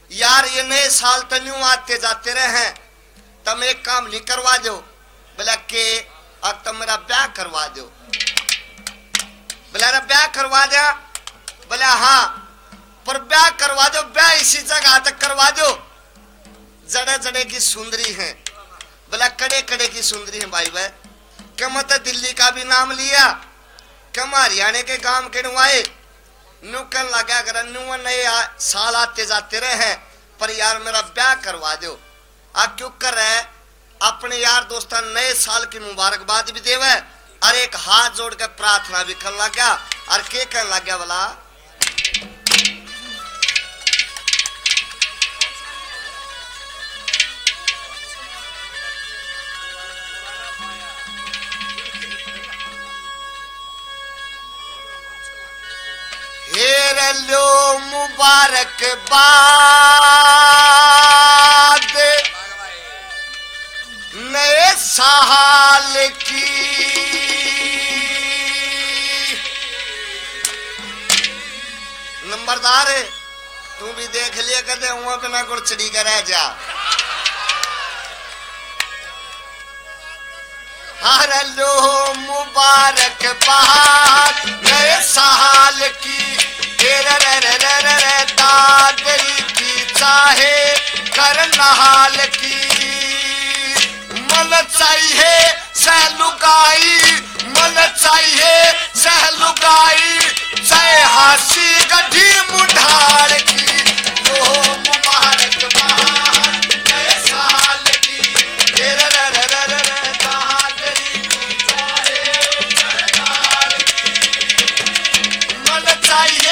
यार ये नए साल तो न्यू आते जाते रहे हैं, तुम एक काम नहीं करवा दो। बोला के अब तुम मेरा ब्याह करवा दो। बोला ब्याह करवा दिया। बोला हाँ पर ब्याह करवा दो, ब्याह इसी जगह तक करवा दो जड़े जड़े की सुंदरी है। बोला कड़े कड़े की सुंदरी है भाई वह क्या मत दिल्ली का भी नाम लिया, कम हरियाणा के गांव के नुआए नुकन लगा कर नए साल आते जाते रहे हैं, पर यार मेरा ब्याह करवा दो। आ क्यों कर रहे अपने यार दोस्तों नए साल की मुबारकबाद भी देवे और एक हाथ जोड़ के प्रार्थना भी कर लगा और के कहने लग गया बोला लो मुबारक बाद नए साल की, नंबरदार है तू भी देख लिया कहते हुआ बिना गुड़चड़ी का रह जा। हर लो मुबारक बाद नए साल की, दादरी की चाहे करना हाल की, मन चाहिए सहलुगाई, मन चाहिए सहलुगाई, चाहे हासी गढ़ी मुढ़ाड़ की। लो मुबारक बाद नए साल की, दादरी की चाहे करना हाल की, मन चाहिए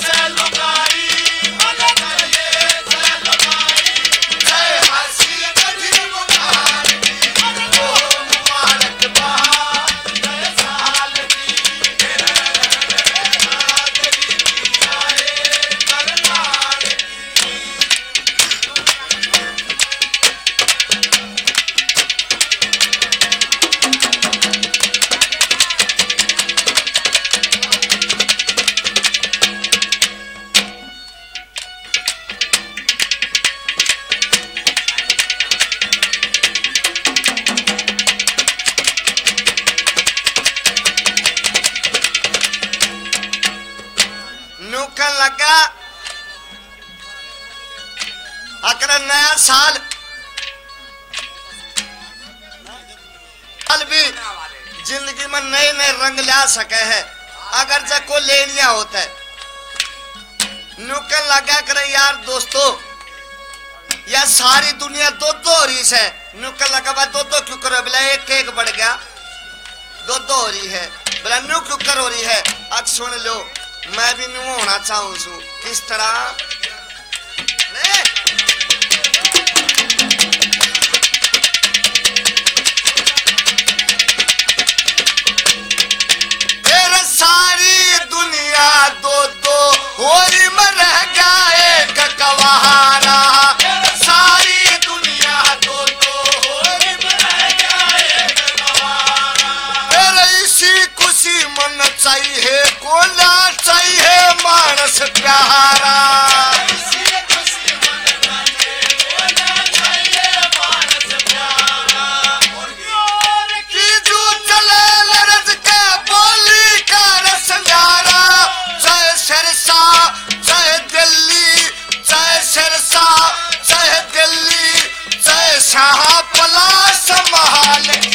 लगा अगर नया साल भी जिंदगी में नए नए रंग ला सके है। अगर जब को ले लिया होता है नुकन लगा करे यार दोस्तों या सारी दुनिया दो दो हो रही है, नुकन लगा भाई दो दो क्यों करो, बोला एक एक बढ़ गया दो दो हो रही है, बोला न्यू क्यों कर हो रही है। अब सुन लो मैं भी न्यू होना चाहूँ किस तरह फिर सारी दुनिया दो दो होरी में रह गया एक कवारा, सारी दुनिया दो दो होरी में रह गया एक कवारा, फिर इसी खुशी मन चाहिए कोला चाहिए मानस प्यारा, की जो चले लरज के बोली का रसनारा, चाहे सिरसा चाहे दिल्ली, चाहे सिरसा चाहे दिल्ली, चाहे शाहपला संभाल की।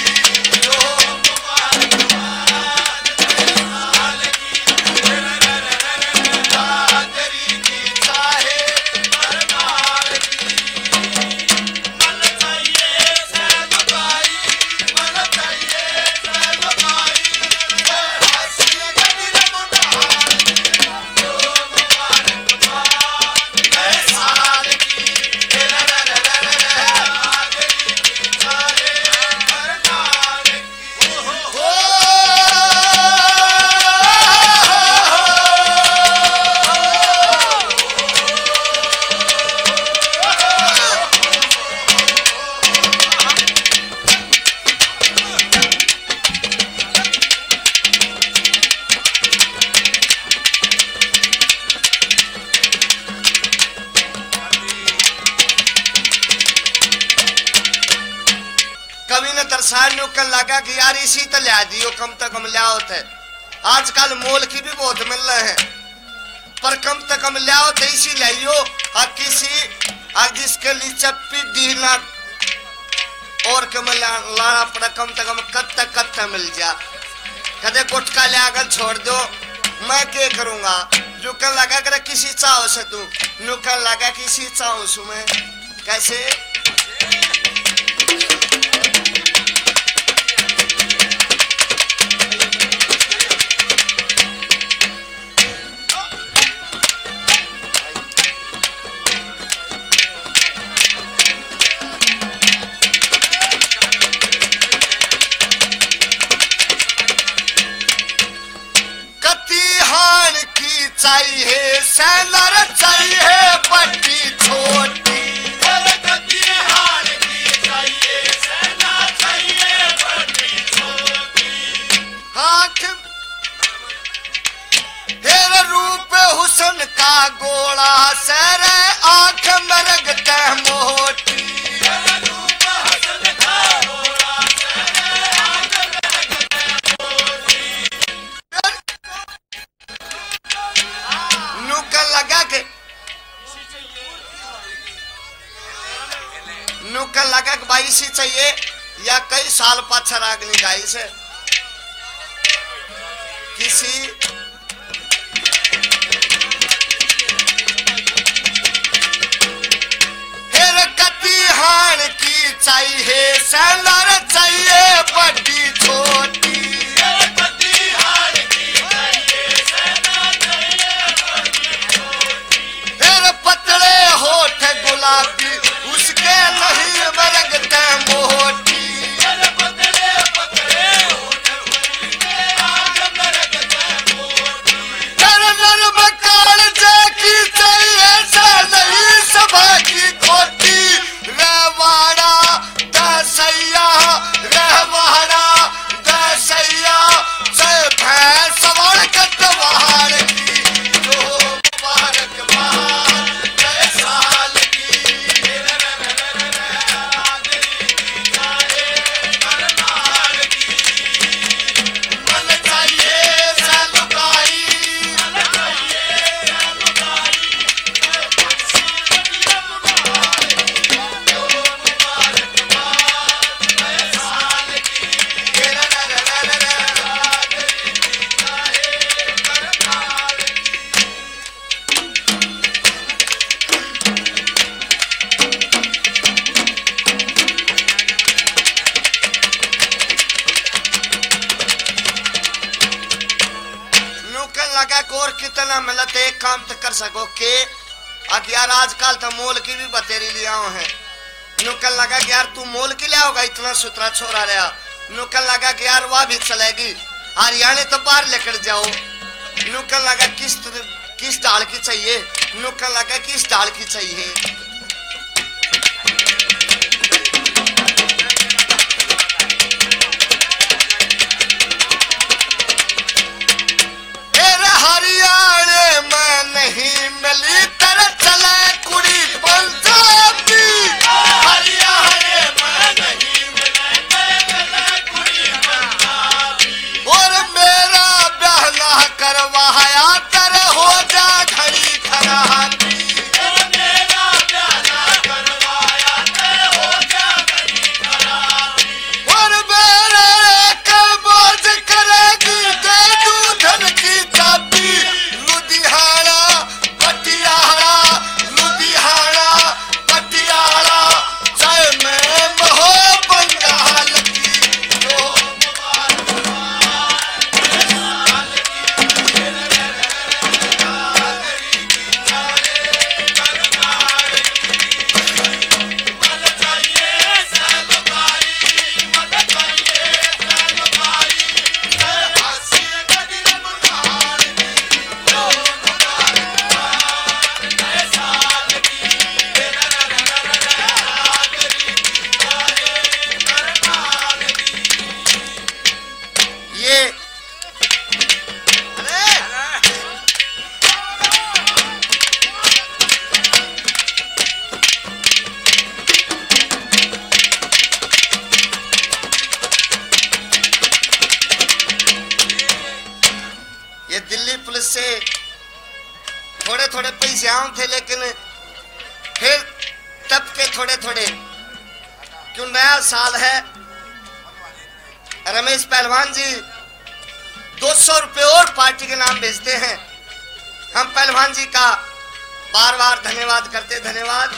दर्शाने कर लगा कि यार इसी तो लिया दियो, कम से कम लियाओ थे। आजकल मोल की भी बहुत मिल रहे हैं, पर कम से कम लियाओ तो इसी लाइयो। और किसी जिसके लिए चप्पी डीना और कम लाना पड़ा, कम से कम कत्ता मिल जा। कदे गुटका ले आकर छोड़ दो, मैं क्या करूंगा। जो कर लगा कर किसी चाहो से तू नुकर लगा किसी चाहो सु मैं कैसे चाहिए सैलर चाहिए बड़ी छोटी, हार की चाहिए सैलर चाहिए बड़ी छोटी। आँख हेर रूप हुस्न का गोला सर आँख में रगते मोटी। नुकल लगा कि भाई सी चाहिए या कई साल पाछा रागनी गाई से किसी हेर कती हान की चाहिए सैलर चाहिए बड़ी छोटी। हेर पतले होठ गुलाबी उसके नहीं मरगते मोटी। नरम कालजे की चाहिए से नहीं सभा की खोटी। रहवाड़ा दसैया रहवाड़ा दसैया से भैंस सवार कतवार की जो मुबारक साल की। मन चाहिए सलुगाई लगा और कितना मिलत एक काम तो कर सको के अब यार आजकल तो मोल की भी बतेरी लिया है। नुकल लगा कि यार तू मोल की लिया होगा इतना सुथरा छोरा रहा। नुकल लगा कि यार वह भी चलेगी हरियाणा तो बाहर लेकर जाओ। नुकल लगा किस डाल की चाहिए। नुकल लगा किस डाल की चाहिए। हरियाणा में नहीं मिली तर चले कुड़ी पंजाबी। हरियाणा में नहीं मिले तर कुड़ी पंजाबी। और मेरा बहना करवाया तर हो जा घड़ी खराबी। मेरा से थोड़े थोड़े पैसे आम थे, लेकिन फिर तब के थोड़े थोड़े, क्यों नया साल है। रमेश पहलवान जी 200 रुपए और पार्टी के नाम भेजते हैं। हम पहलवान जी का बार बार धन्यवाद करते। धन्यवाद।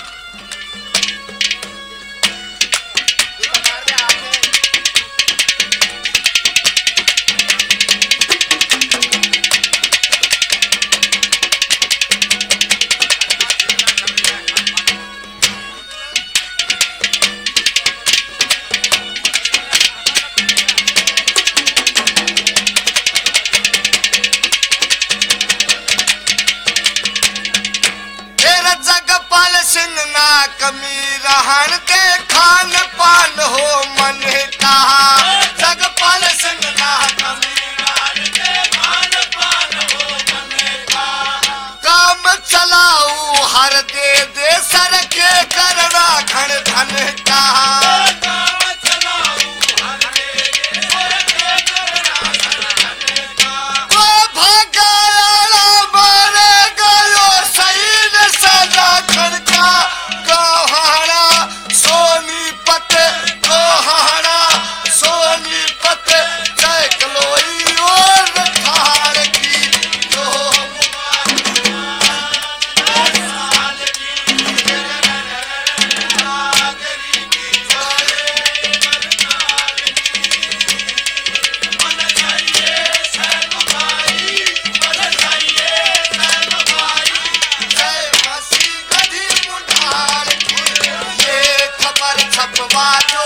ना कमी रहन के खान पान हो मन का, जगपाल सिंह ना कमी रहन के खान पान हो मन का, काम चलाऊ हर दे दे सर के करना घन धन का, काम चलाऊ हर दे दे सर के करना घन धन का, वो भगाया मारे गयो शहीद सजा कर का, सोनीपत गोहाना सोनीपत जय कलोई और थार की जो साल की नागरी की मन जाइए सब भाई, मन जाइए सब भाई, जय मसी गधी मुंडार की ये खबर छपवा